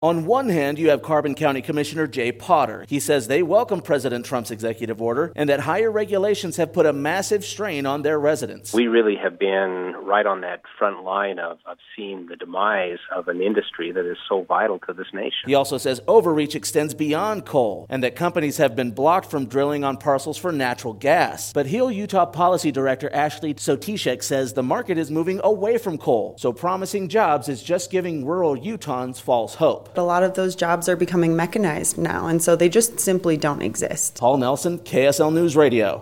On one hand, you have Carbon County Commissioner Jay Potter. He says they welcome President Trump's executive order and that higher regulations have put a massive strain on their residents. We really have been right on that front line of seeing the demise of an industry that is so vital to this nation. He also says overreach extends beyond coal and that companies have been blocked from drilling on parcels for natural gas. But Heal Utah Policy Director Ashley Sotishek says the market is moving away from coal, so promising jobs is just giving rural Utahns false hope. A lot of those jobs are becoming mechanized now, and so they just simply don't exist. Paul Nelson, KSL News Radio.